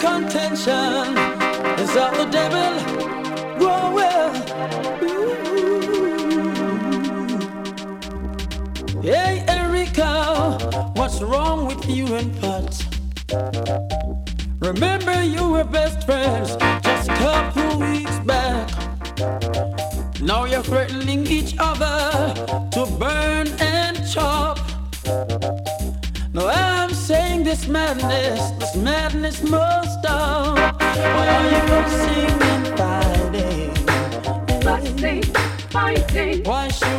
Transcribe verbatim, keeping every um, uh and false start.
contention is of the devil. Whoa, well. Hey, Erica, what's wrong with you and Pat? Remember you were best friends just a couple weeks back. Now you're threatening each other to burn and chop. No, I'm saying this madness, this madness must stop. Why are you fussing and fighting? Fussing, fighting. Why should